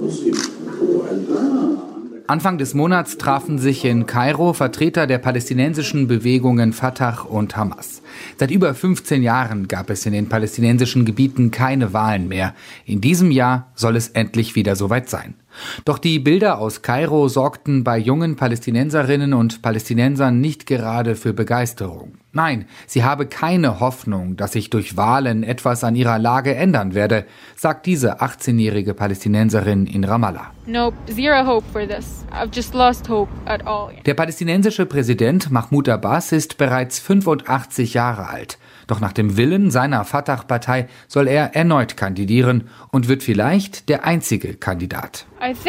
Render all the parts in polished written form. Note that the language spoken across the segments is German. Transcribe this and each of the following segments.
Anfang des Monats trafen sich in Kairo Vertreter der palästinensischen Bewegungen Fatah und Hamas. Seit über 15 Jahren gab es in den palästinensischen Gebieten keine Wahlen mehr. In diesem Jahr soll es endlich wieder soweit sein. Doch die Bilder aus Kairo sorgten bei jungen Palästinenserinnen und Palästinensern nicht gerade für Begeisterung. Nein, sie habe keine Hoffnung, dass sich durch Wahlen etwas an ihrer Lage ändern werde, sagt diese 18-jährige Palästinenserin in Ramallah. Nope, zero hope for this. I've just lost hope at all. Der palästinensische Präsident Mahmoud Abbas ist bereits 85 Jahre alt. Doch nach dem Willen seiner Fatah-Partei soll er erneut kandidieren und wird vielleicht der einzige Kandidat.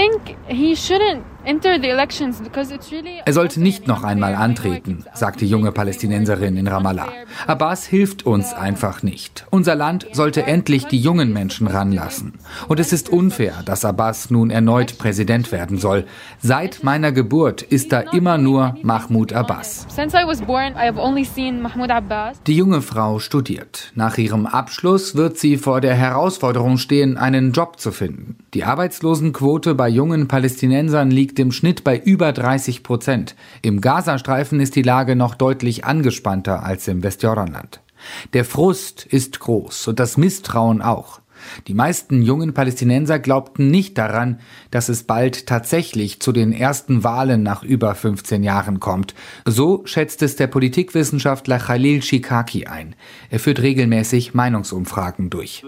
Er sollte nicht noch einmal antreten, sagt die junge Palästinenserin in Ramallah. Abbas hilft uns einfach nicht. Unser Land sollte endlich die jungen Menschen ranlassen. Und es ist unfair, dass Abbas nun erneut Präsident werden soll. Seit meiner Geburt ist da immer nur Mahmoud Abbas. Die junge Frau studiert. Nach ihrem Abschluss wird sie vor der Herausforderung stehen, einen Job zu finden. Die Arbeitslosenquote bei jungen Palästinensern liegt im Schnitt bei über 30%. Im Gazastreifen ist die Lage noch deutlich angespannter als im Westjordanland. Der Frust ist groß und das Misstrauen auch. Die meisten jungen Palästinenser glaubten nicht daran, dass es bald tatsächlich zu den ersten Wahlen nach über 15 Jahren kommt. So schätzt es der Politikwissenschaftler Khalil Shikaki ein. Er führt regelmäßig Meinungsumfragen durch.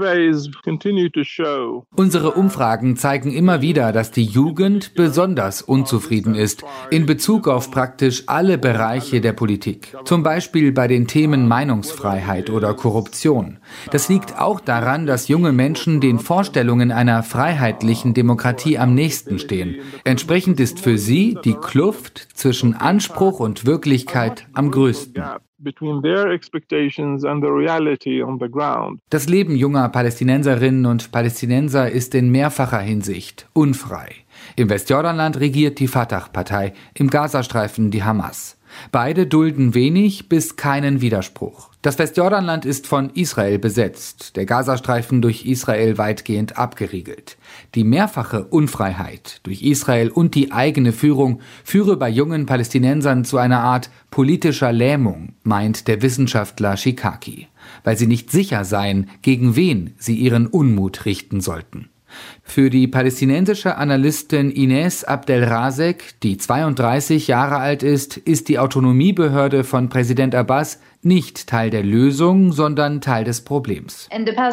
Unsere Umfragen zeigen immer wieder, dass die Jugend besonders unzufrieden ist in Bezug auf praktisch alle Bereiche der Politik. Zum Beispiel bei den Themen Meinungsfreiheit oder Korruption. Das liegt auch daran, dass junge Menschen den Vorstellungen einer freiheitlichen Demokratie am nächsten stehen. Entsprechend ist für sie die Kluft zwischen Anspruch und Wirklichkeit am größten. Das Leben junger Palästinenserinnen und Palästinenser ist in mehrfacher Hinsicht unfrei. Im Westjordanland regiert die Fatah-Partei, im Gazastreifen die Hamas. Beide dulden wenig bis keinen Widerspruch. Das Westjordanland ist von Israel besetzt, der Gazastreifen durch Israel weitgehend abgeriegelt. Die mehrfache Unfreiheit durch Israel und die eigene Führung führe bei jungen Palästinensern zu einer Art politischer Lähmung, meint der Wissenschaftler Shikaki, weil sie nicht sicher seien, gegen wen sie ihren Unmut richten sollten. Für die palästinensische Analystin Ines Abdelrazek, die 32 Jahre alt ist die Autonomiebehörde von Präsident Abbas nicht Teil der Lösung, sondern Teil des Problems.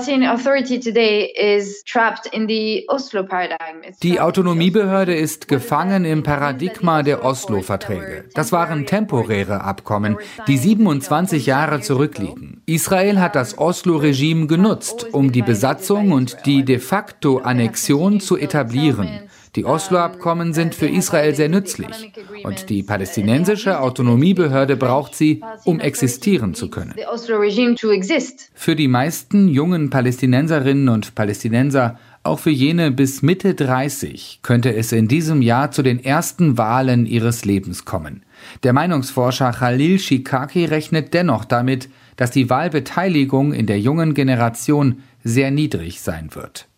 Die Autonomiebehörde ist gefangen im Paradigma der Oslo-Verträge. Das waren temporäre Abkommen, die 27 Jahre zurückliegen. Israel hat das Oslo-Regime genutzt, um die Besatzung und die de facto Annexion zu etablieren. Die Oslo-Abkommen sind für Israel sehr nützlich und die palästinensische Autonomiebehörde braucht sie, um existieren zu können. Für die meisten jungen Palästinenserinnen und Palästinenser, auch für jene bis Mitte 30, könnte es in diesem Jahr zu den ersten Wahlen ihres Lebens kommen. Der Meinungsforscher Khalil Shikaki rechnet dennoch damit, dass die Wahlbeteiligung in der jungen Generation sehr niedrig sein wird.